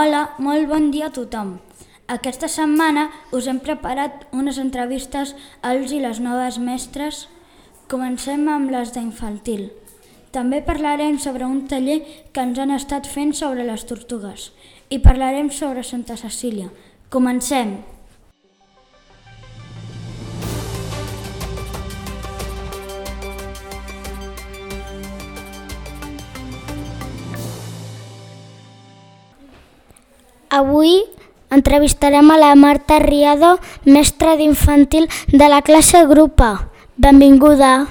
Hola, molt bon dia a tothom. Aquesta setmana us hem preparat unes entrevistes als i les noves mestres. Comencem amb les d'infantil. També parlarem sobre un taller que ens han estat fent sobre les tortugues i parlarem sobre Santa Cecília. Comencem! Avui entrevistarem a la Marta Riado, mestra d'infantil de la classe grup A. Benvinguda.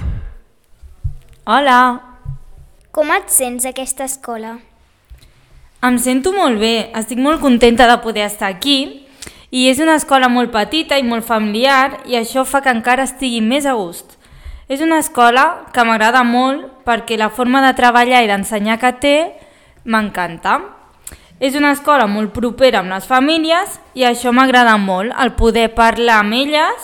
Hola. Com et sents a aquesta escola? Em sento molt bé, estic molt contenta de poder estar aquí i és una escola molt petita i molt familiar i això fa que encara estigui més a gust. És una escola que m'agrada molt perquè la forma de treballar i d'ensenyar que té m'encanta. És una escola molt propera amb les famílies i això m'agrada molt, el poder parlar amb elles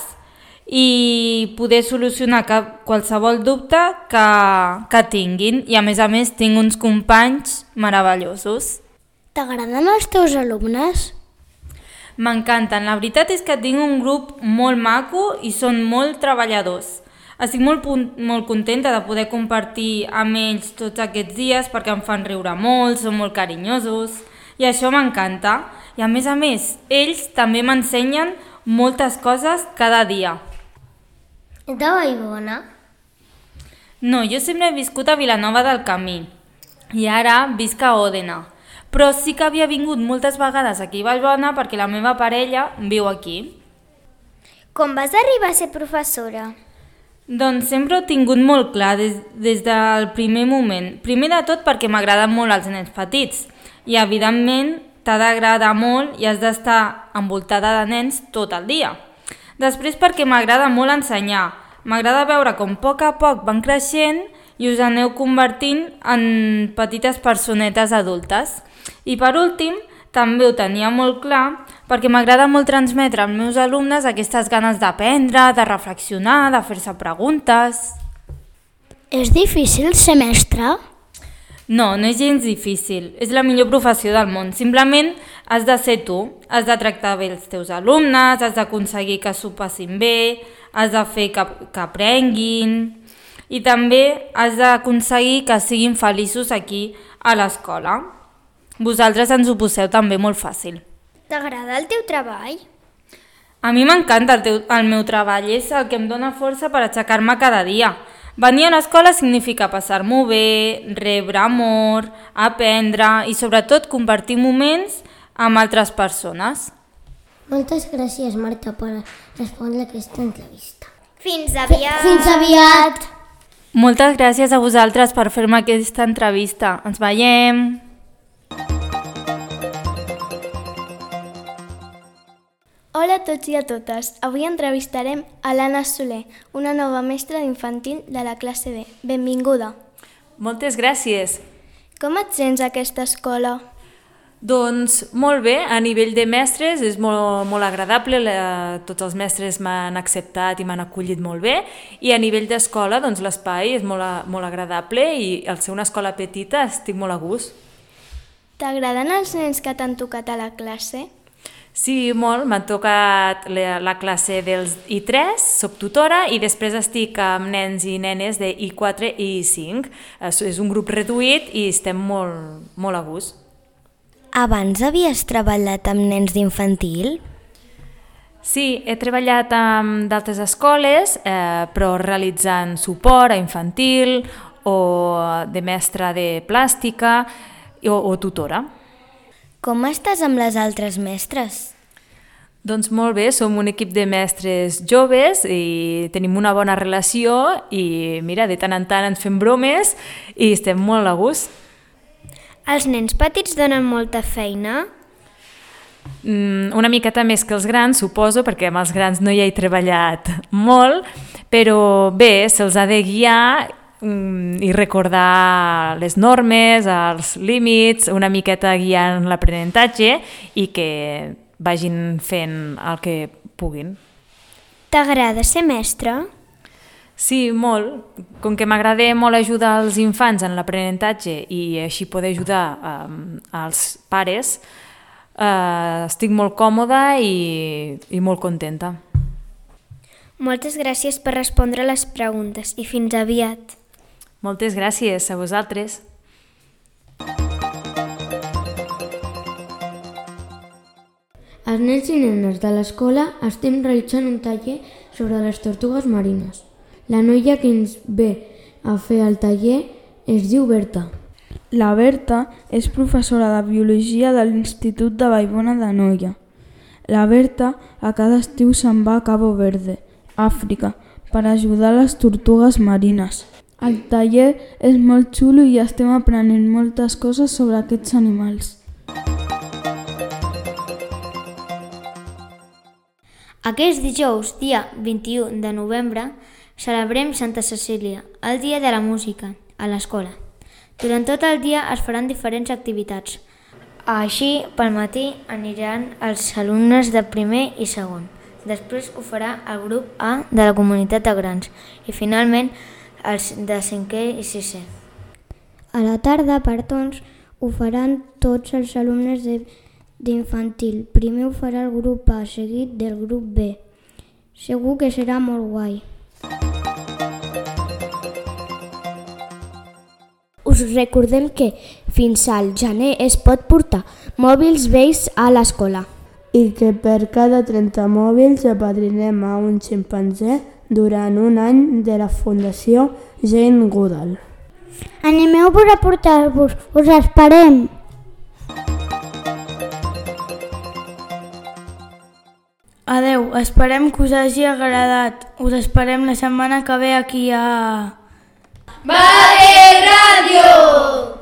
i poder solucionar qualsevol dubte que tinguin. I a més tinc uns companys meravellosos. T'agraden els teus alumnes? M'encanten, la veritat és que tinc un grup molt maco i són molt treballadors. Estic molt contenta de poder compartir amb ells tots aquests dies perquè em fan riure molt, són molt carinyosos. I això m'encanta. I a més, ells també m'ensenyen moltes coses cada dia. Ets de Vallbona? No, jo sempre he viscut a Vilanova del Camí i ara visc a Òdena. Però sí que havia vingut moltes vegades aquí a Vallbona perquè la meva parella viu aquí. Com vas arribar a ser professora? Doncs sempre ho he tingut molt clar des del primer moment. Primer de tot perquè m'agraden molt els nens petits. I evidentment t'ha d'agradar molt i has d'estar envoltada de nens tot el dia. Després perquè m'agrada molt ensenyar. M'agrada veure com a poc van creixent i us aneu convertint en petites personetes adultes. I per últim, també ho tenia molt clar perquè m'agrada molt transmetre als meus alumnes aquestes ganes d'aprendre, de reflexionar, de fer-se preguntes. És difícil ser mestre? No, no és gens difícil, és la millor professió del món. Simplement has de ser tu, has de tractar bé els teus alumnes, has d'aconseguir que s'ho passin bé, has de fer que aprenguin i també has d'aconseguir que siguin feliços aquí a l'escola. Vosaltres ens ho poseu també molt fàcil. T'agrada el teu treball? A mi m'encanta el meu treball, és el que em dóna força per aixecar-me cada dia. Venir a l'escola significa passar-m'ho bé, rebre amor, aprendre i sobretot compartir moments amb altres persones. Moltes gràcies, Marta, per respondre aquesta entrevista. Fins aviat! Fins aviat! Moltes gràcies a vosaltres per fer-me aquesta entrevista. Ens veiem! Hola a tots i a totes. Avui entrevistarem a l'Anna Soler, una nova mestra d'infantil de la classe B. Benvinguda. Moltes gràcies. Com et sents a aquesta escola? Doncs molt bé, a nivell de mestres és molt agradable, tots els mestres m'han acceptat i m'han acollit molt bé i a nivell d'escola doncs l'espai és molt agradable i al ser una escola petita estic molt a gust. T'agraden els nens que t'han tocat a la classe? Sí, molt. M'ha tocat la classe dels I3, soc tutora i després estic amb nens i nenes de I4 i I5. És un grup reduït i estem molt a gust. Abans havies treballat amb nens d'infantil? Sí, he treballat amb d'altres escoles, però realitzant suport a infantil o de mestra de plàstica o tutora. Com estàs amb les altres mestres? Doncs molt bé, som un equip de mestres joves i tenim una bona relació i mira, de tant en tant ens fem bromes i estem molt a gust. Els nens petits donen molta feina? Una miqueta més que els grans, suposo, perquè amb els grans no hi he treballat molt, però bé, se'ls ha de guiar i recordar les normes, els límits, una miqueta guiant l'aprenentatge i que vagin fent el que puguin. T'agrada ser mestra? Sí, molt. Com que m'agrada molt ajudar els infants en l'aprenentatge i així poder ajudar als pares, estic molt còmoda i molt contenta. Moltes gràcies per respondre les preguntes i fins aviat. Moltes gràcies a vosaltres. Els nens i nenes de l'escola estem realitzant un taller sobre les tortugues marines. La noia que ens ve a fer el taller es diu Berta. La Berta és professora de biologia de l'Institut de Vallbona d'Anoia. La Berta a cada estiu se'n va a Cabo Verde, Àfrica, per ajudar les tortugues marines. El taller és molt xulo i estem aprenent moltes coses sobre aquests animals. Aquest dijous, dia 21 de novembre, celebrem Santa Cecília, el dia de la música, a l'escola. Durant tot el dia es faran diferents activitats. Així, pel matí aniran els alumnes de primer i segon. Després ho farà el grup A de la comunitat de grans i finalment els de 5è i 6è. A la tarda, per torns, ho faran tots els alumnes d'infantil. Primer ho farà el grup A, seguit del grup B. Segur que serà molt guai. Us recordem que fins al gener es pot portar mòbils vells a l'escola. I que per cada 30 mòbils apadrinem a un ximpanzé durant un any de la Fundació Jane Goodall. Animeu-vos a portar-vos, us esperem! Adeu, esperem que us hagi agradat. Us esperem la setmana que ve aquí a... Vale Radio!